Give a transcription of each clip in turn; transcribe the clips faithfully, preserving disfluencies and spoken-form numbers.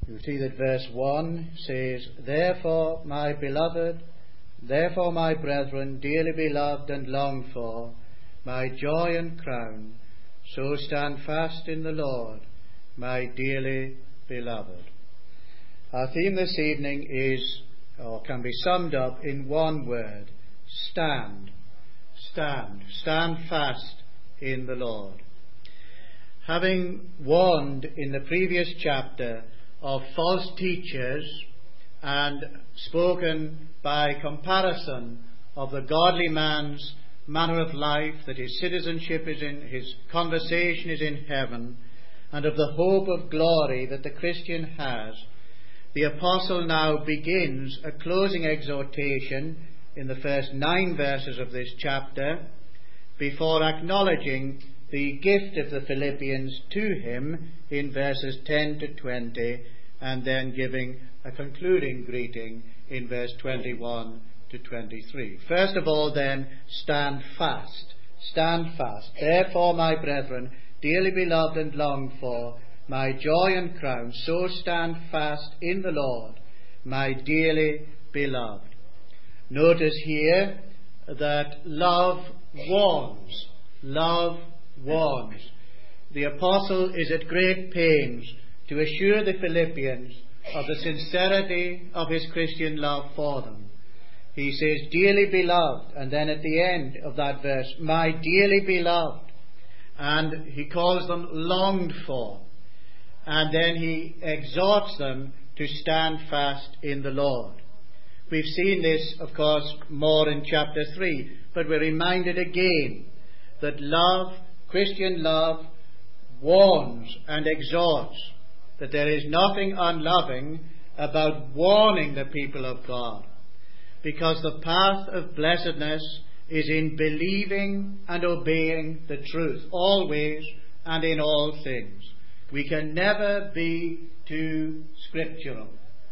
You see that verse one says, Therefore, my beloved, therefore, my brethren, dearly beloved and longed for, my joy and crown, so stand fast in the Lord, my dearly beloved. Our theme this evening is, or can be summed up in one word: stand. Stand. Stand fast in the Lord. Having warned in the previous chapter of false teachers and spoken by comparison of the godly man's manner of life, that his citizenship is in, his conversation is in heaven, and of the hope of glory that the Christian has, the apostle now begins a closing exhortation in the first nine verses of this chapter, before acknowledging the gift of the Philippians to him in verses ten to twenty, and then giving a concluding greeting in verse twenty-one to twenty-three. First of all, then, stand fast. Stand fast. Therefore, my brethren, dearly beloved and longed for, my joy and crown, so stand fast in the Lord, my dearly beloved. Notice here that love warns. Love warns. The apostle is at great pains to assure the Philippians of the sincerity of his Christian love for them. He says, dearly beloved, and then at the end of that verse, my dearly beloved. And he calls them longed for. And then he exhorts them to stand fast in the Lord. We've seen this, of course, more in chapter three, but we're reminded again that love, Christian love, warns and exhorts, that there is nothing unloving about warning the people of God, because the path of blessedness is in believing and obeying the truth, always and in all things. We can never be too scriptural.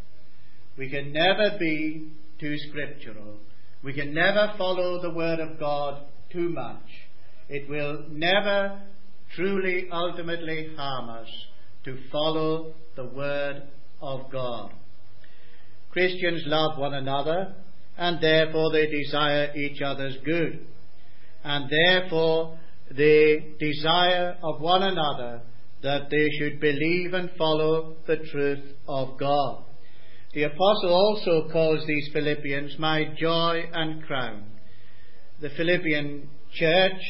We can never be too scriptural. We can never follow the Word of God too much. It will never truly, ultimately harm us to follow the Word of God. Christians love one another, and therefore they desire each other's good. And therefore they desire of one another that they should believe and follow the truth of God. The apostle also calls these Philippians my joy and crown. The Philippian church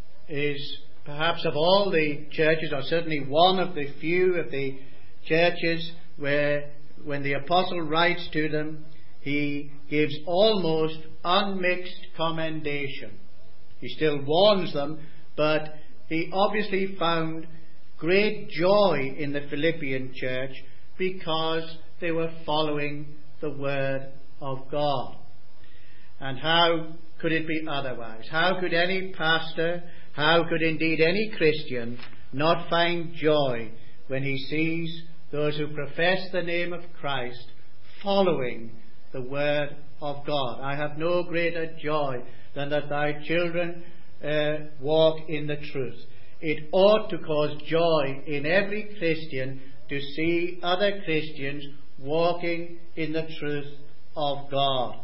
is perhaps of all the churches, or certainly one of the few of the churches where when the apostle writes to them, he gives almost unmixed commendation. He still warns them, but he obviously found great joy in the Philippian church because they were following the Word of God. And how could it be otherwise? How could any pastor, how could indeed any Christian not find joy when he sees those who profess the name of Christ following the Word of God? I have no greater joy than that thy children uh, walk in the truth. It ought to cause joy in every Christian to see other Christians walking in the truth of God.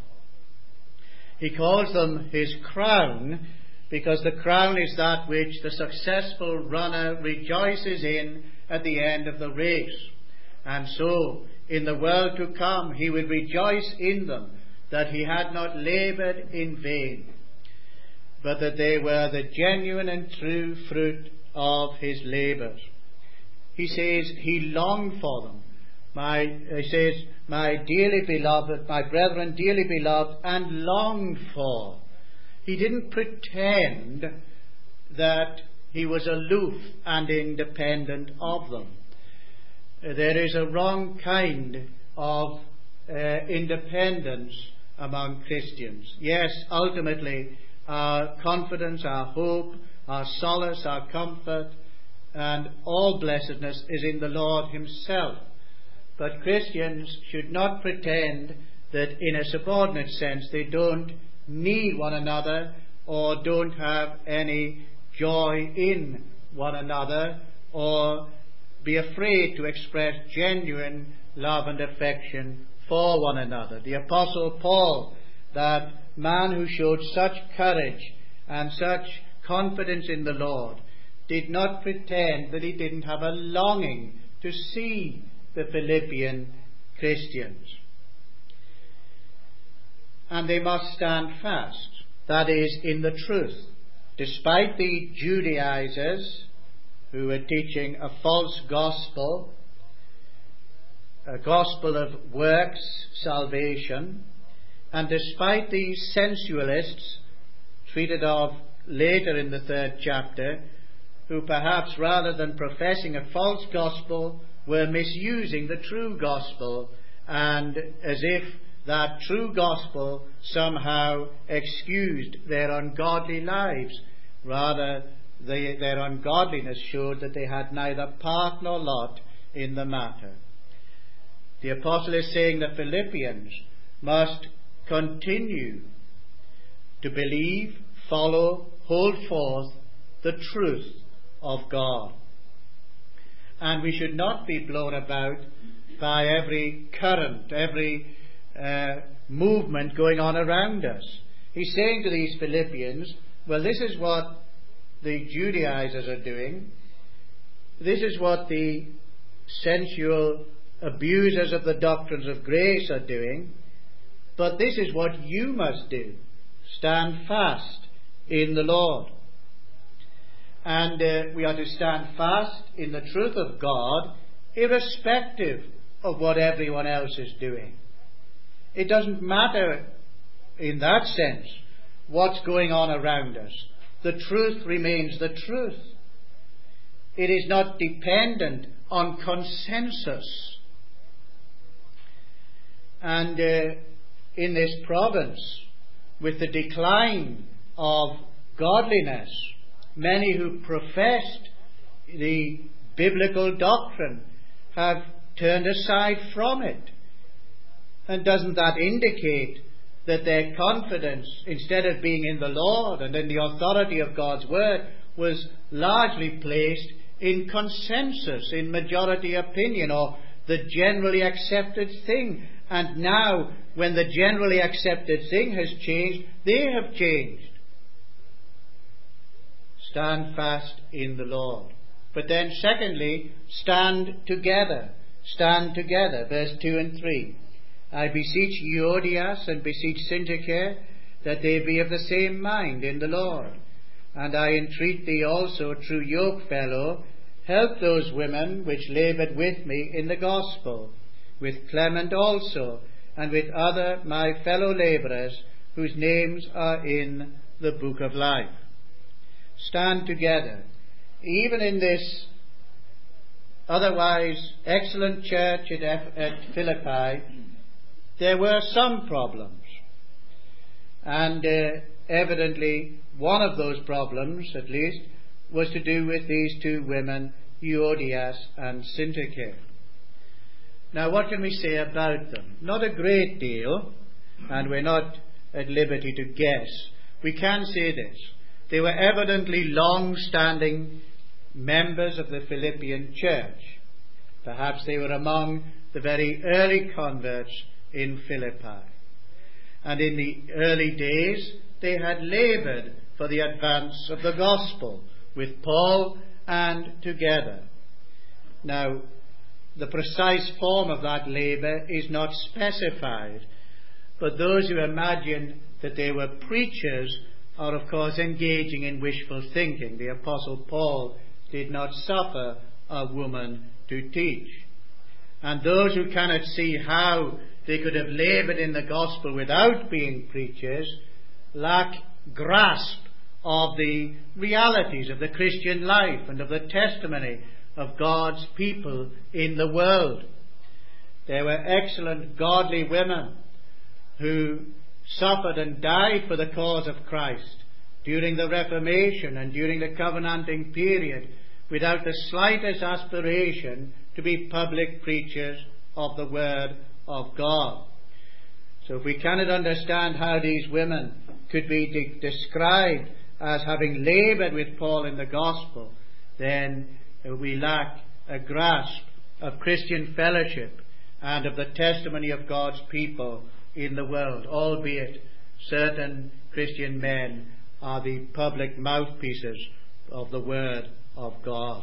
He calls them his crown because the crown is that which the successful runner rejoices in at the end of the race. And so, in the world to come, he will rejoice in them, that he had not laboured in vain, but that they were the genuine and true fruit of his labours. He says he longed for them. My, he says, my dearly beloved, my brethren, dearly beloved, and longed for. He didn't pretend that he was aloof and independent of them. There is a wrong kind of uh, independence among Christians. Yes, ultimately, our confidence, our hope, our solace, our comfort, and all blessedness is in the Lord himself. But Christians should not pretend that in a subordinate sense they don't need one another or don't have any joy in one another, or be afraid to express genuine love and affection for one another. The Apostle Paul, that man who showed such courage and such confidence in the Lord, did not pretend that he didn't have a longing to see the Philippian Christians. And they must stand fast, that is, in the truth, despite the Judaizers who were teaching a false gospel, a gospel of works salvation, and despite the sensualists treated of later in the third chapter, who perhaps rather than professing a false gospel were misusing the true gospel, and as if that true gospel somehow excused their ungodly lives. Rather, they, their ungodliness showed that they had neither part nor lot in the matter. The apostle is saying the Philippians must continue to believe, follow, hold forth the truth of God. And we should not be blown about by every current, every uh, movement going on around us. He's saying to these Philippians, well, this is what the Judaizers are doing. This is what the sensual abusers of the doctrines of grace are doing. But this is what you must do. Stand fast in the Lord. And uh, we are to stand fast in the truth of God, irrespective of what everyone else is doing. It doesn't matter in that sense what's going on around us. The truth remains the truth. It is not dependent on consensus. And uh, in this province, with the decline of godliness, many who professed the biblical doctrine have turned aside from it. And doesn't that indicate that their confidence, instead of being in the Lord and in the authority of God's word, was largely placed in consensus, in majority opinion, or the generally accepted thing? And now, when the generally accepted thing has changed, they have changed. Stand fast in the Lord. But then secondly, stand together. Stand together. Verse two and three. I beseech Euodias and beseech Syntyche that they be of the same mind in the Lord. And I entreat thee also, true yokefellow, help those women which laboured with me in the gospel, with Clement also, and with other my fellow labourers, whose names are in the book of life. Stand together. Even in this otherwise excellent church at, F- at Philippi, there were some problems. And uh, evidently one of those problems, at least, was to do with these two women, Euodias and Syntyche. Now, what can we say about them? Not a great deal, and we're not at liberty to guess. We can say this. They were evidently long-standing members of the Philippian church. Perhaps they were among the very early converts in Philippi. And in the early days, they had laboured for the advance of the gospel with Paul and together. Now, the precise form of that labour is not specified, but those who imagine that they were preachers are, of course, engaging in wishful thinking. The Apostle Paul did not suffer a woman to teach. And those who cannot see how they could have laboured in the gospel without being preachers lack grasp of the realities of the Christian life and of the testimony of God's people in the world. There were excellent godly women who suffered and died for the cause of Christ during the Reformation and during the Covenanting period without the slightest aspiration to be public preachers of the Word of God. So if we cannot understand how these women could be de- described as having laboured with Paul in the gospel, then we lack a grasp of Christian fellowship and of the testimony of God's people in the world, albeit certain Christian men are the public mouthpieces of the Word of God.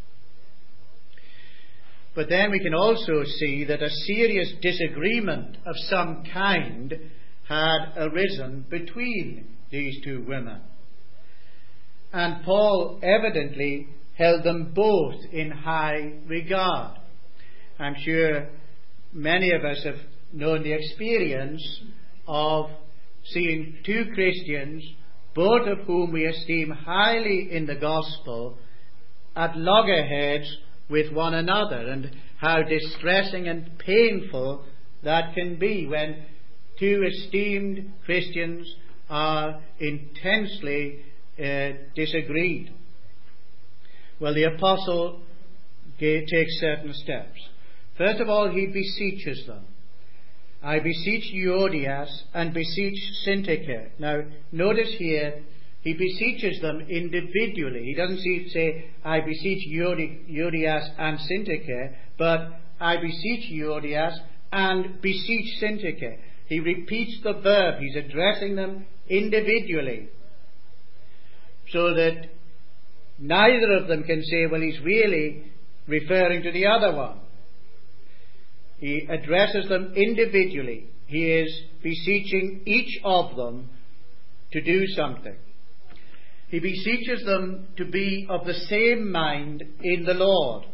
But then we can also see that a serious disagreement of some kind had arisen between these two women. And Paul evidently held them both in high regard. I'm sure many of us have known the experience of seeing two Christians, both of whom we esteem highly in the gospel, at loggerheads with one another, and how distressing and painful that can be when two esteemed Christians are intensely uh, disagreed. Well, the apostle takes certain steps. First of all, he beseeches them. I beseech Euodias and beseech Syntyche. Now, notice here, he beseeches them individually. He doesn't say, I beseech Euodias and Syntyche, but I beseech Euodias and beseech Syntyche. He repeats the verb. He's addressing them individually, so that neither of them can say, well, he's really referring to the other one. He addresses them individually. He is beseeching each of them to do something. He beseeches them to be of the same mind in the Lord.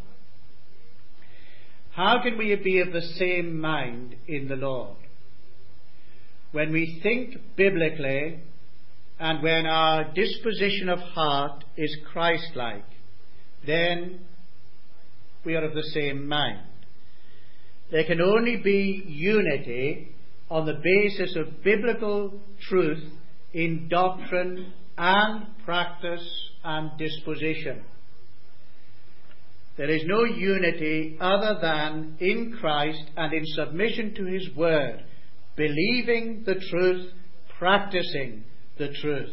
How can we be of the same mind in the Lord? When we think biblically and when our disposition of heart is Christ-like, then we are of the same mind. There can only be unity on the basis of biblical truth in doctrine and practice and disposition. There is no unity other than in Christ and in submission to His Word, believing the truth, practicing the truth.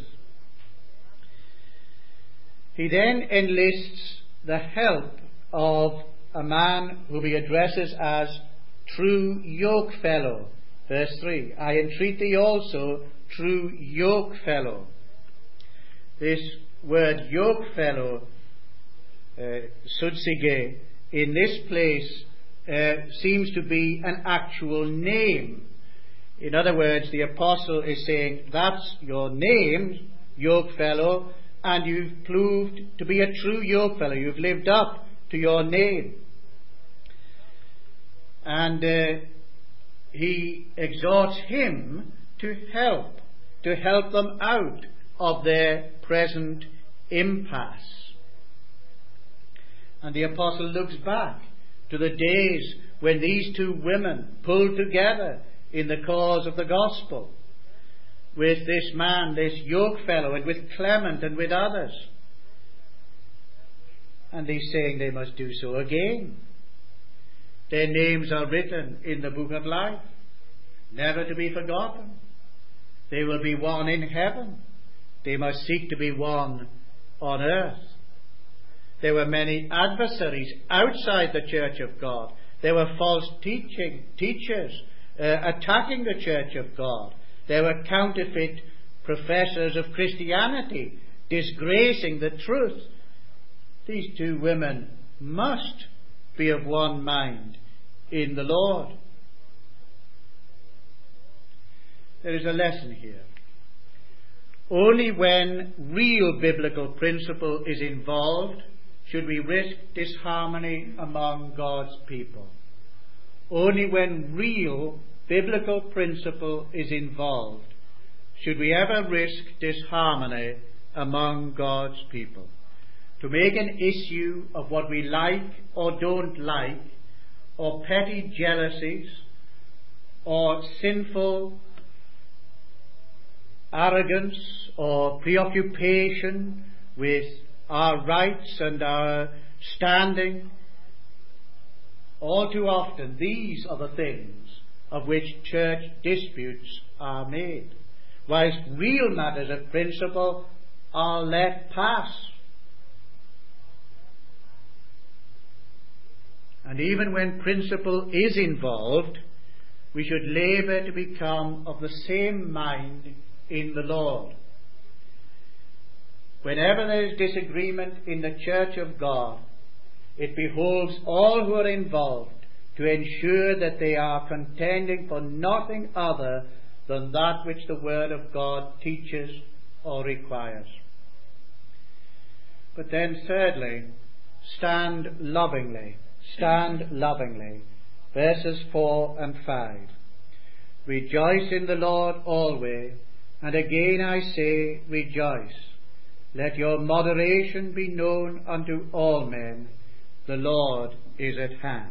He then enlists the help of a man whom he addresses as true yokefellow. Verse three, I entreat thee also, true yokefellow. This word yokefellow, uh, sudsige, in this place uh, seems to be an actual name. In other words, the apostle is saying, that's your name, yokefellow, and you've proved to be a true yokefellow. You've lived up to your name. And uh, he exhorts him to help, to help them out of their present impasse. And the apostle looks back to the days when these two women pulled together in the cause of the gospel, with this man, this yokefellow, and with Clement and with others. And he's saying they must do so again. Their names are written in the book of life, never to be forgotten. They will be one in heaven. They must seek to be one on earth. There were many adversaries outside the church of God. There were false teaching teachers uh, attacking the church of God. There were counterfeit professors of Christianity disgracing the truth. These two women must be of one mind in the Lord. There is a lesson here. Only when real biblical principle is involved should we risk disharmony among God's people. Only when real biblical principle is involved should we ever risk disharmony among God's people. To make an issue of what we like or don't like, or petty jealousies, or sinful arrogance, or preoccupation with our rights and our standing, all too often these are the things of which church disputes are made, whilst real matters of principle are let pass. And even when principle is involved, we should labour to become of the same mind in the Lord. Whenever there is disagreement in the Church of God, it behoves all who are involved to ensure that they are contending for nothing other than that which the Word of God teaches or requires. But then thirdly, stand lovingly. Stand lovingly. Verses four and five. Rejoice in the Lord always, and again I say, rejoice. Let your moderation be known unto all men. The Lord is at hand.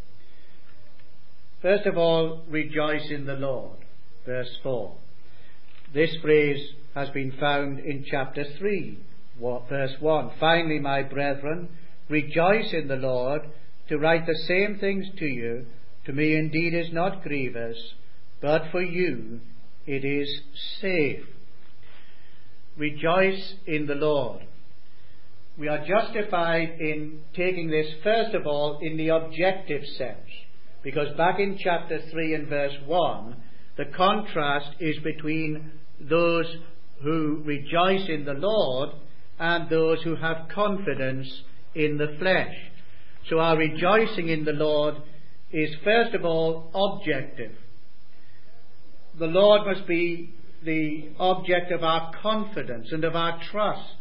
First of all, rejoice in the Lord. Verse four. This phrase has been found in chapter three, verse one. Finally, my brethren, rejoice in the Lord. To write the same things to you, to me indeed is not grievous, but for you it is safe. Rejoice in the Lord. We are justified in taking this, first of all, in the objective sense, because back in chapter three and verse one, the contrast is between those who rejoice in the Lord and those who have confidence in the flesh. So our rejoicing in the Lord is, first of all, objective. The Lord must be the object of our confidence and of our trust.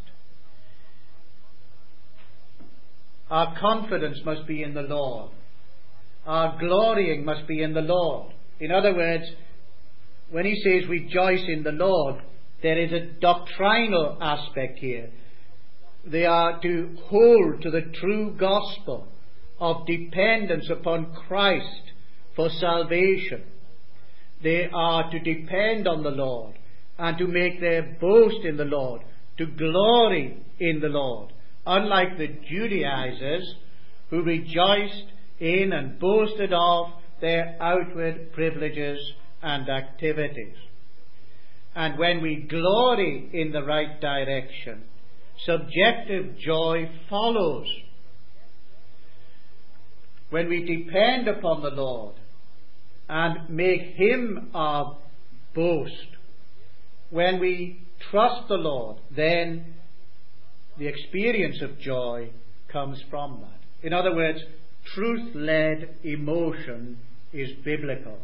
Our confidence must be in the Lord. Our glorying must be in the Lord. In other words, when he says rejoice in the Lord, there is a doctrinal aspect here. They are to hold to the true gospel of dependence upon Christ for salvation. They are to depend on the Lord and to make their boast in the Lord, to glory in the Lord, unlike the Judaizers who rejoiced in and boasted of their outward privileges and activities. And when we glory in the right direction, subjective joy follows. When we depend upon the Lord and make Him our boast, when we trust the Lord, then the experience of joy comes from that. In other words, truth-led emotion is biblical.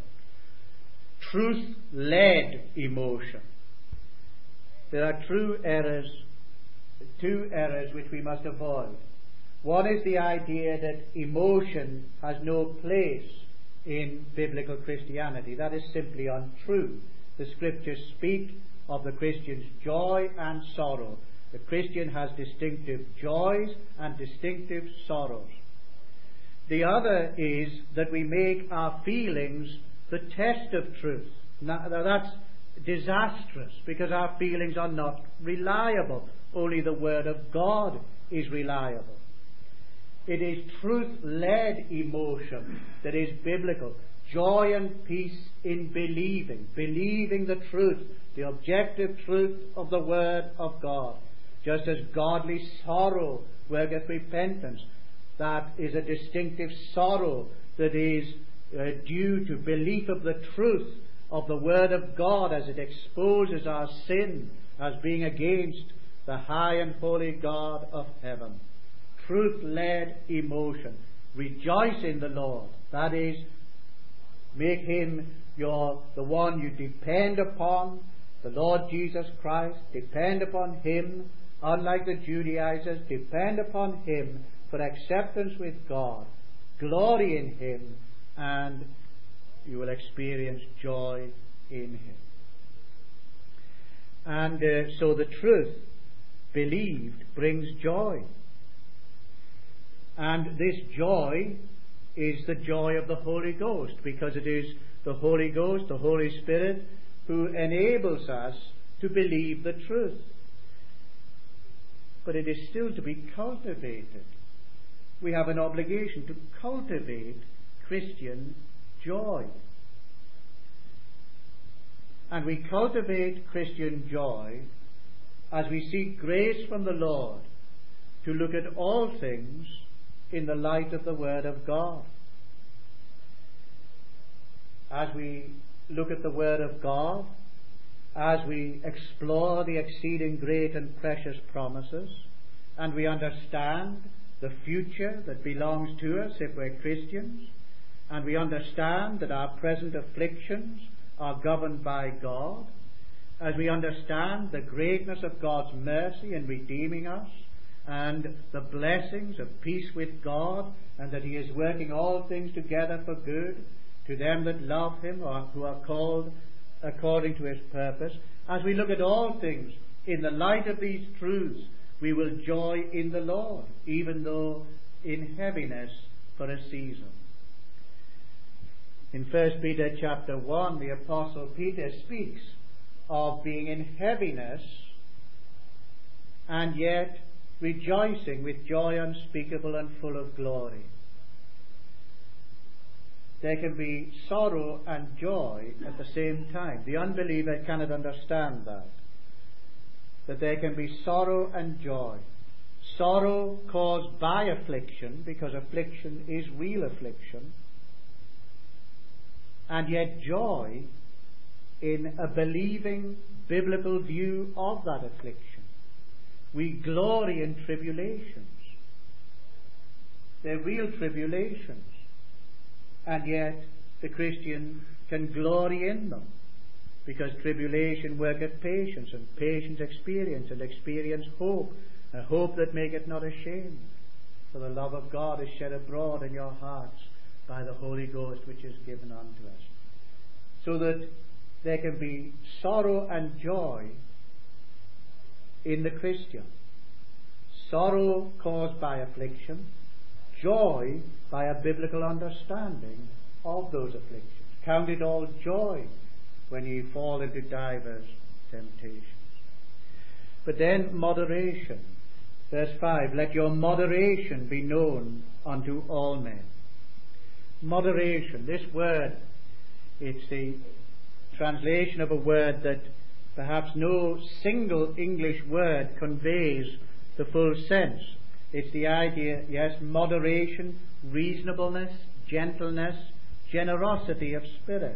Truth-led emotion. There are true errors, two errors which we must avoid. One is the idea that emotion has no place in biblical Christianity. That is simply untrue. The Scriptures speak of the Christian's joy and sorrow. The Christian has distinctive joys and distinctive sorrows. The other is that we make our feelings the test of truth. Now, that's disastrous, because our feelings are not reliable. Only the Word of God is reliable. It is truth-led emotion that is biblical. Joy and peace in believing. Believing the truth, the objective truth of the Word of God. Just as godly sorrow worketh repentance. That is a distinctive sorrow that is uh, due to belief of the truth of the Word of God as it exposes our sin as being against the high and holy God of heaven. Truth-led emotion. Rejoice in the Lord. That is, make Him your the one you depend upon, the Lord Jesus Christ. Depend upon Him, unlike the Judaizers. Depend upon Him for acceptance with God. Glory in Him, and you will experience joy in Him. And uh, so the truth believed brings joy. And this joy is the joy of the Holy Ghost, because it is the Holy Ghost, the Holy Spirit, who enables us to believe the truth. But it is still to be cultivated. We have an obligation to cultivate Christian joy. And we cultivate Christian joy as we seek grace from the Lord to look at all things in the light of the Word of God. As we look at the Word of God, as we explore the exceeding great and precious promises, and we understand the future that belongs to us if we're Christians, and we understand that our present afflictions are governed by God, as we understand the greatness of God's mercy in redeeming us, and the blessings of peace with God, and that He is working all things together for good to them that love Him, or who are called according to His purpose. As we look at all things in the light of these truths, we will joy in the Lord, even though in heaviness for a season. In First Peter chapter one, the Apostle Peter speaks of being in heaviness and yet rejoicing with joy unspeakable and full of glory. There can be sorrow and joy at the same time. The unbeliever cannot understand that. That there can be sorrow and joy. Sorrow caused by affliction, because affliction is real affliction. And yet joy in a believing biblical view of that affliction. We glory in tribulations. They're real tribulations. And yet the Christian can glory in them, because tribulation worketh patience, and patience experience, and experience hope, a hope that maketh not ashamed. For the love of God is shed abroad in your hearts by the Holy Ghost, which is given unto us. So that there can be sorrow and joy in the Christian. Sorrow caused by affliction, joy by a biblical understanding of those afflictions. Count it all joy when ye fall into divers temptations. But then moderation. Verse five, let your moderation be known unto all men. Moderation, this word, it's the translation of a word that perhaps no single English word conveys the full sense. It's the idea, yes, moderation, reasonableness, gentleness, generosity of spirit.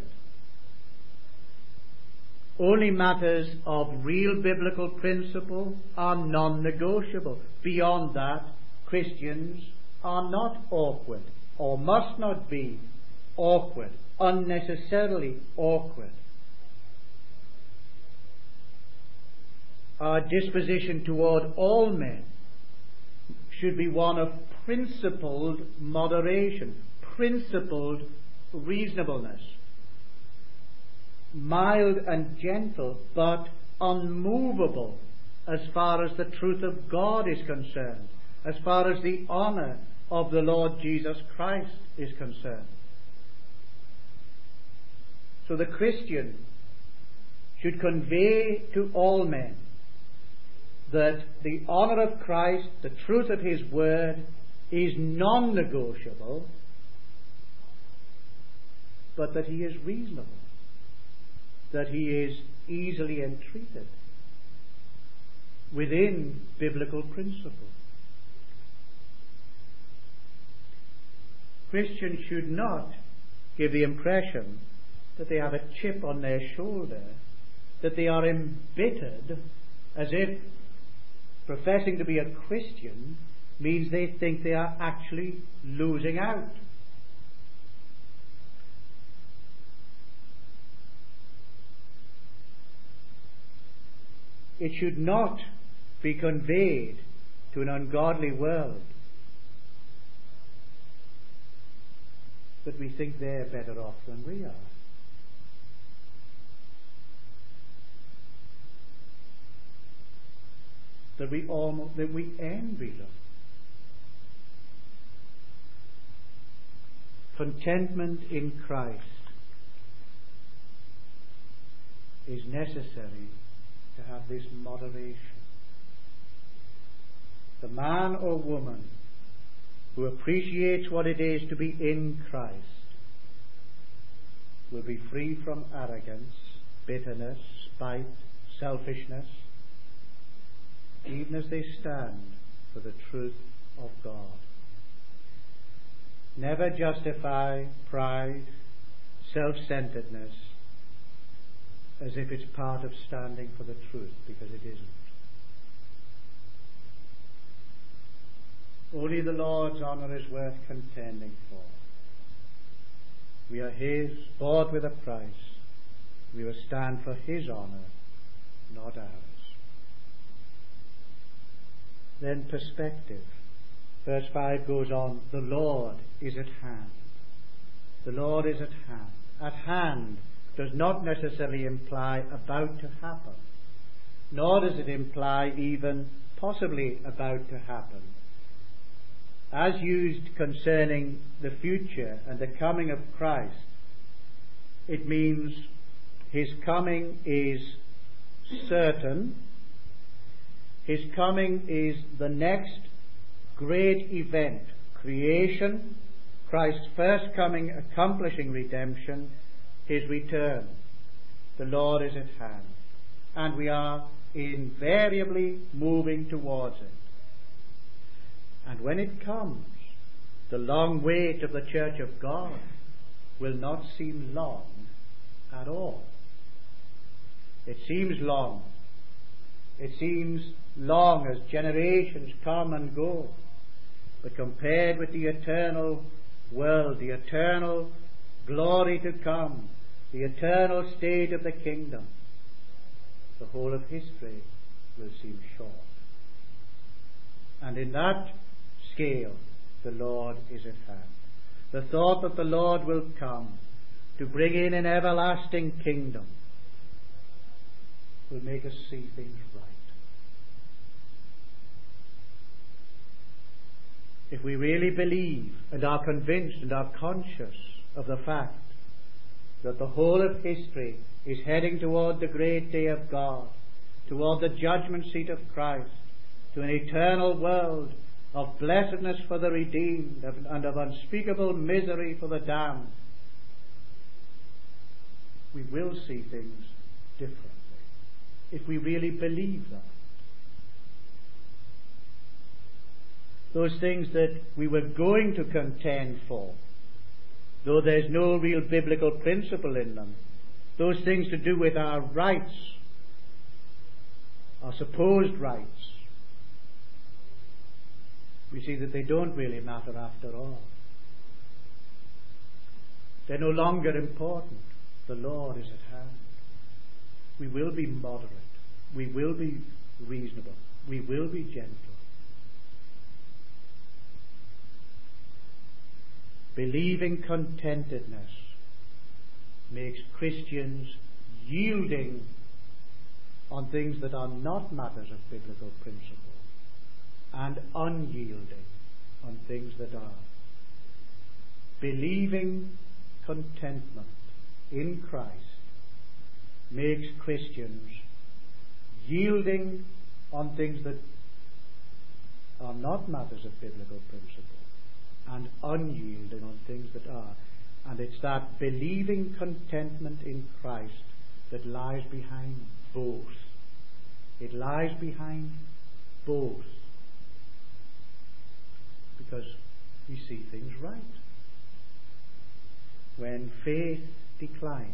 Only matters of real biblical principle are non-negotiable. Beyond that, Christians are not awkward, or must not be awkward, unnecessarily awkward. Our disposition toward all men should be one of principled moderation, principled reasonableness, mild and gentle, but unmovable as far as the truth of God is concerned, as far as the honor of the Lord Jesus Christ is concerned. So the Christian should convey to all men that the honor of Christ, the truth of His word, is non-negotiable, but that he is reasonable, that he is easily entreated within biblical principle. Christians should not give the impression that they have a chip on their shoulder, that they are embittered, as if professing to be a Christian means they think they are actually losing out. It should not be conveyed to an ungodly world that we think they're better off than we are. That we almost that we envy them. Contentment in Christ is necessary to have this moderation. The man or woman who appreciates what it is to be in Christ will be free from arrogance, bitterness, spite, selfishness, even as they stand for the truth of God. never justify pride, self-centeredness, as if it's part of standing for the truth, because it isn't. Only the Lord's honour is worth contending for. We are His, bought with a price. We will stand for His honour, not ours. Then perspective. Verse five goes on, the Lord is at hand. The Lord is at hand. At hand does not necessarily imply about to happen, nor does it imply even possibly about to happen. As used concerning the future and the coming of Christ, it means His coming is certain. His coming is the next great event, creation, Christ's first coming accomplishing redemption, His return. The Lord is at hand, and we are invariably moving towards it. And when it comes, the long wait of the Church of God will not seem long at all. It seems long. It seems long as generations come and go. But compared with the eternal world, the eternal glory to come, the eternal state of the kingdom, the whole of history will seem short. And in that scale, the Lord is at hand. The thought that the Lord will come to bring in an everlasting kingdom will make us see things right. If we really believe and are convinced and are conscious of the fact that the whole of history is heading toward the great day of God, toward the judgment seat of Christ, to an eternal world of blessedness for the redeemed and of unspeakable misery for the damned, we will see things differently if we really believe that. Those things that we were going to contend for, though there's no real biblical principle in them, those things to do with our rights, our supposed rights, we see that they don't really matter after all. They're no longer important. The Lord is at hand. We will be moderate. We will be reasonable. We will be gentle. Believing contentedness makes Christians yielding on things that are not matters of biblical principle, and unyielding on things that are. Believing contentment in Christ makes Christians yielding on things that are not matters of biblical principle, and unyielding on things that are. And it's that believing contentment in Christ that lies behind both. It lies behind both. Because we see things right. When faith declines,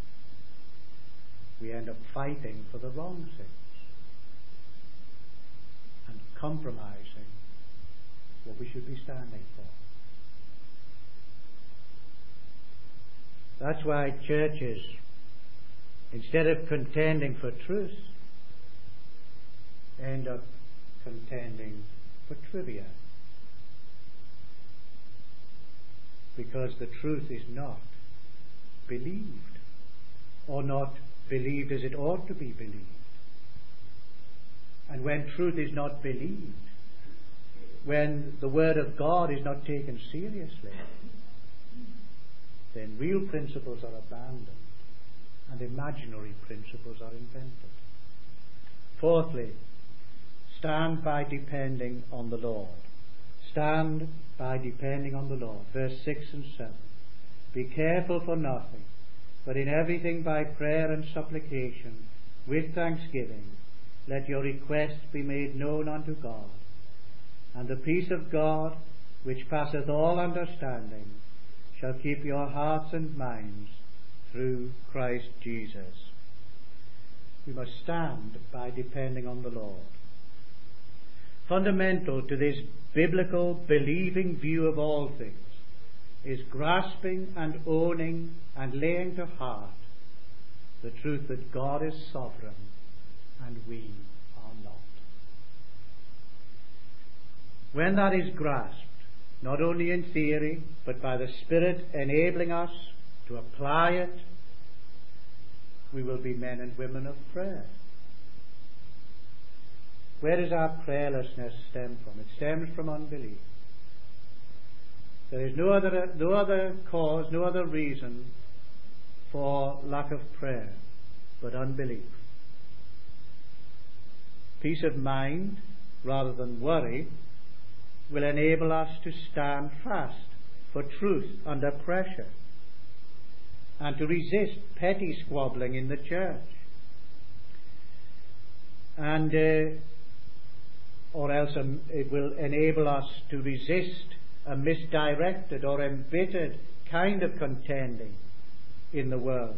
we end up fighting for the wrong things and compromising what we should be standing for. That's why churches, instead of contending for truth, end up contending for trivia. Because the truth is not believed, or not believed as it ought to be believed. And when truth is not believed, when the Word of God is not taken seriously, then real principles are abandoned and imaginary principles are invented. Fourthly, stand by depending on the Lord. Stand by depending on the Lord. Verse six and seven. Be careful for nothing, but in everything by prayer and supplication, with thanksgiving, let your requests be made known unto God. And the peace of God, which passeth all understanding, shall keep your hearts and minds through Christ Jesus. We must stand by depending on the Lord. Fundamental to this biblical believing view of all things is grasping and owning and laying to heart the truth that God is sovereign and we are not. When that is grasped, not only in theory, but by the Spirit enabling us to apply it, we will be men and women of prayer. Where does our prayerlessness stem from? It stems from unbelief. There is no other, no other cause, no other reason for lack of prayer but unbelief. Peace of mind, rather than worry, will enable us to stand fast for truth under pressure and to resist petty squabbling in the church. And uh, or else um, it will enable us to resist a misdirected or embittered kind of contending in the world.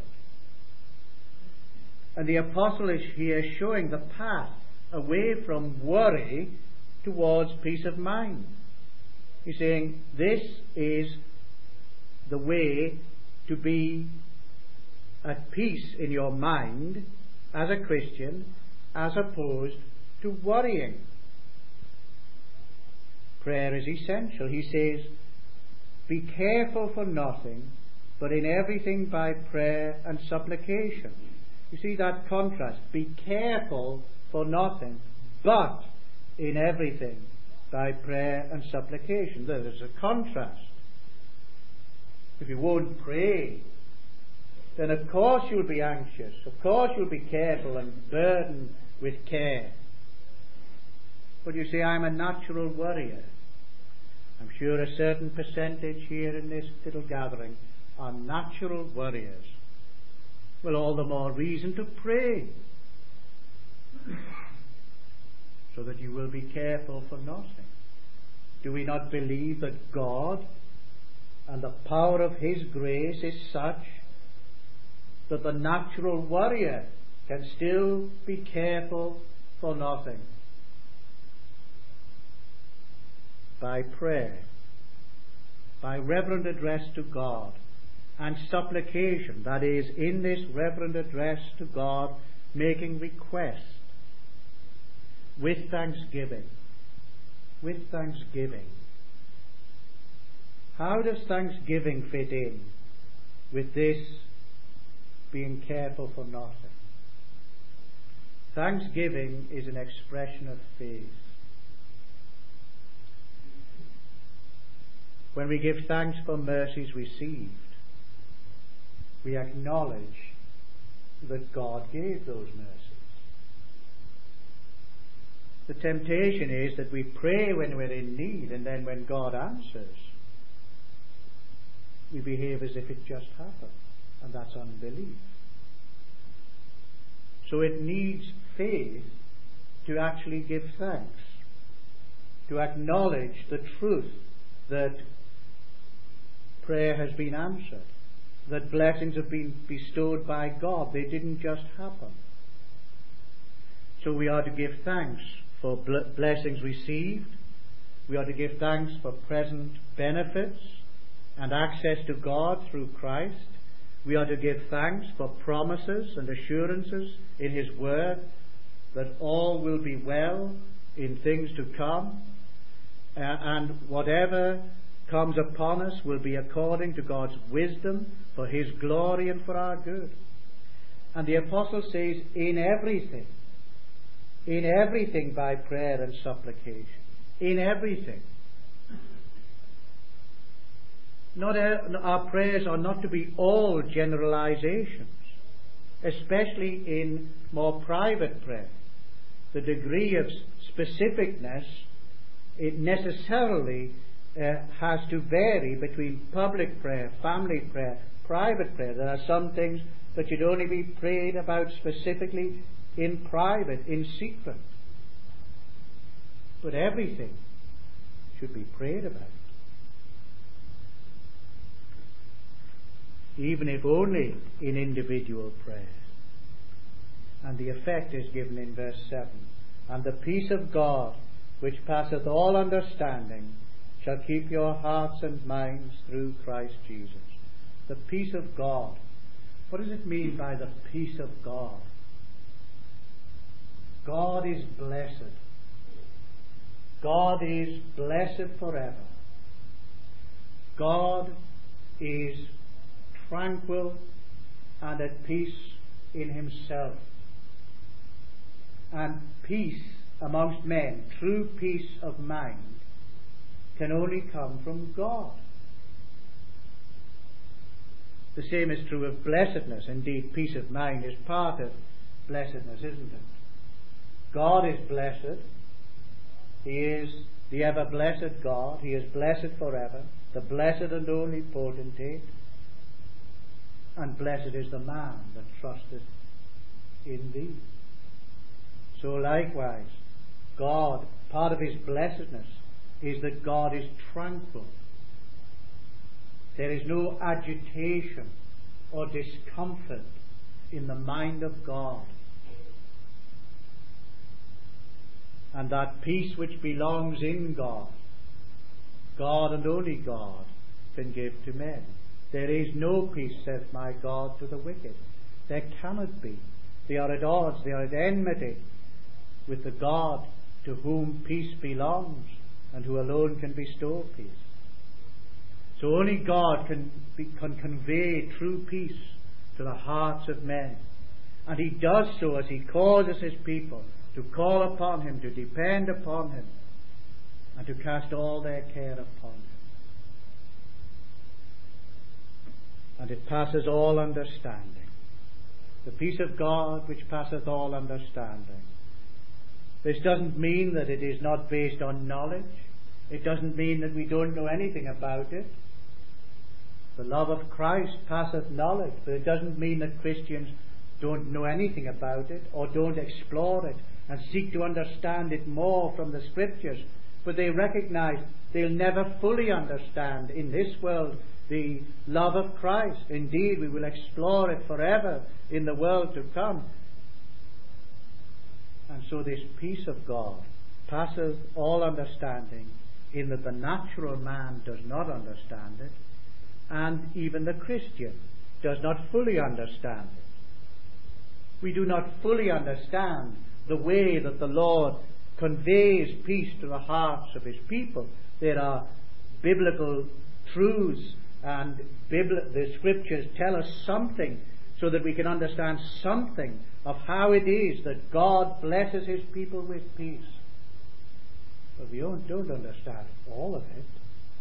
And the apostle is here showing the path away from worry towards peace of mind. He's saying this is the way to be at peace in your mind as a Christian, as opposed to worrying. Prayer is essential. He says, be careful for nothing, but in everything by prayer and supplication. You see that contrast. Be careful for nothing, but in everything by prayer and supplication. There is a contrast. If you won't pray, then of course you'll be anxious. Of course you'll be careful and burdened with care. But you see, I'm a natural worrier. I'm sure a certain percentage here in this little gathering are natural worriers. Well, all the more reason to pray, so that you will be careful for nothing. Do we not believe that God and the power of His grace is such that the natural worrier can still be careful for nothing? By prayer, by reverent address to God, and supplication, that is, in this reverent address to God, making request with thanksgiving. With thanksgiving. How does thanksgiving fit in with this being careful for nothing? Thanksgiving is an expression of faith. When we give thanks for mercies received, we acknowledge that God gave those mercies. The temptation is that we pray when we're in need, and then when God answers, we behave as if it just happened, and that's unbelief. So it needs faith to actually give thanks, to acknowledge the truth that prayer has been answered, that blessings have been bestowed by God. They didn't just happen. So we are to give thanks for blessings received. We are to give thanks for present benefits and access to God through Christ. We are to give thanks for promises and assurances in His Word that all will be well in things to come, uh, and whatever comes upon us will be according to God's wisdom, for His glory and for our good. And the Apostle says, in everything, in everything by prayer and supplication. In everything. Not our prayers are not to be all generalizations, especially in more private prayer. The degree of specificness, it necessarily uh, has to vary between public prayer, family prayer, private prayer. There are some things that should only be prayed about specifically in private, in secret. But everything should be prayed about. even if only in individual prayer. And the effect is given in verse seven. And the peace of God, which passeth all understanding, shall keep your hearts and minds through Christ Jesus. The peace of God. What does it mean by the peace of God? God is blessed. God is blessed forever. God is tranquil and at peace in himself. And peace amongst men, true peace of mind, can only come from God. The same is true of blessedness. Indeed, peace of mind is part of blessedness, isn't it? God is blessed. He is the ever-blessed God. He is blessed forever, the blessed and only potentate. And blessed is the man that trusteth in thee. So likewise, God, part of his blessedness is that God is tranquil. There is no agitation or discomfort in the mind of God. And that peace which belongs in God, God and only God can give to men. There is no peace, saith my God, to the wicked. There cannot be. They are at odds, they are at enmity with the God to whom peace belongs and who alone can bestow peace. So only God can, be, can convey true peace to the hearts of men. And he does so as he causes his people to call upon him, to depend upon him, and to cast all their care upon him. And it passes all understanding. The peace of God which passeth all understanding. This doesn't mean that it is not based on knowledge. It doesn't mean that we don't know anything about it. The love of Christ passeth knowledge, but it doesn't mean that Christians don't know anything about it or don't explore it and seek to understand it more from the Scriptures. But they recognize they'll never fully understand in this world the love of Christ. Indeed, we will explore it forever in the world to come. And so this peace of God passeth all understanding, in that the natural man does not understand it, and even the Christian does not fully understand it. We do not fully understand the way that the Lord conveys peace to the hearts of his people. There are biblical truths, and Bibli- the Scriptures tell us something so that we can understand something of how it is that God blesses his people with peace. But we don't, don't understand all of it.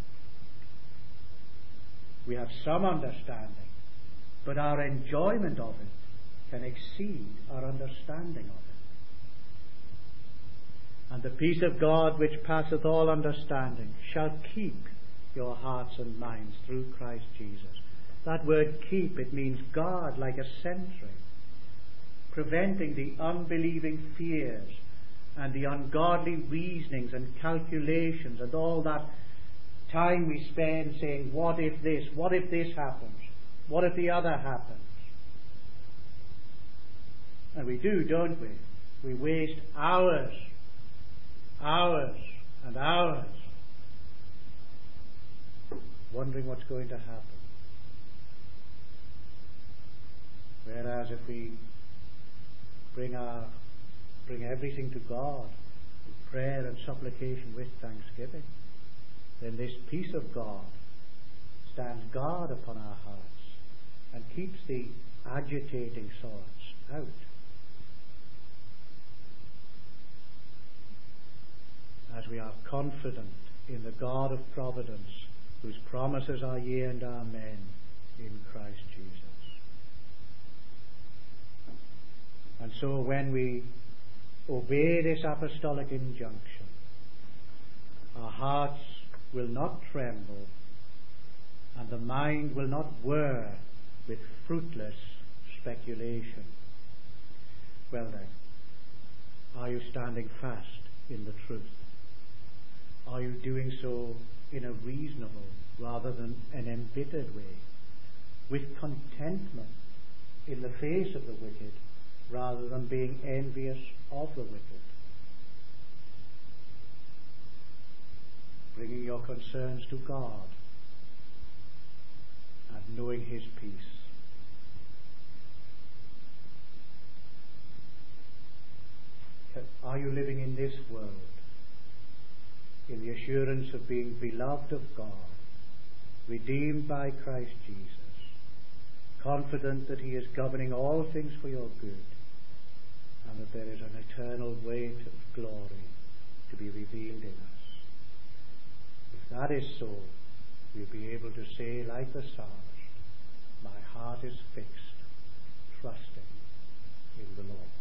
We have some understanding, but our enjoyment of it can exceed our understanding of it. And the peace of God which passeth all understanding shall keep your hearts and minds through Christ Jesus. That word keep, it means guard like a sentry, preventing the unbelieving fears and the ungodly reasonings and calculations and all that time we spend saying, what if this, what if this happens, what if the other happens. And we do, don't we? We waste hours, hours and hours wondering what's going to happen. Whereas if we bring our bring everything to God with prayer and supplication with thanksgiving, then this peace of God stands guard upon our hearts and keeps the agitating thoughts out. As we are confident in the God of providence, whose promises are yea and amen in Christ Jesus. And so when we obey this apostolic injunction, our hearts will not tremble and the mind will not whir with fruitless speculation. Well then, are you standing fast in the truth? Are you doing so in a reasonable rather than an embittered way? with contentment in the face of the wicked, rather than being envious of the wicked. Bringing your concerns to God and knowing His peace. Are you living in this world in the assurance of being beloved of God, redeemed by Christ Jesus, confident that He is governing all things for your good, and that there is an eternal weight of glory to be revealed in us? If that is so, we'll be able to say, like the psalmist, my heart is fixed, trusting in the Lord.